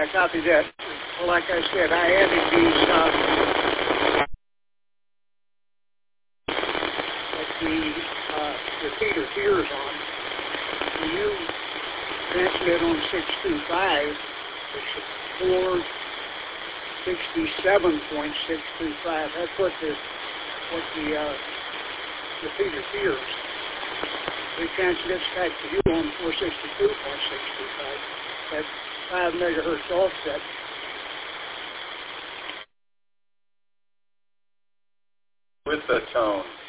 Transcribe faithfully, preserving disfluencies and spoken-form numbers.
I copied that. Well, like I said, I added these uh, like the uh, repeater tiers on. When you transmit on six two five, it's four sixty-seven point six two five. That's what the what the uh, repeater tiers. It transmits back to you on four sixty-two point six two five. That's five megahertz offset. With the tone.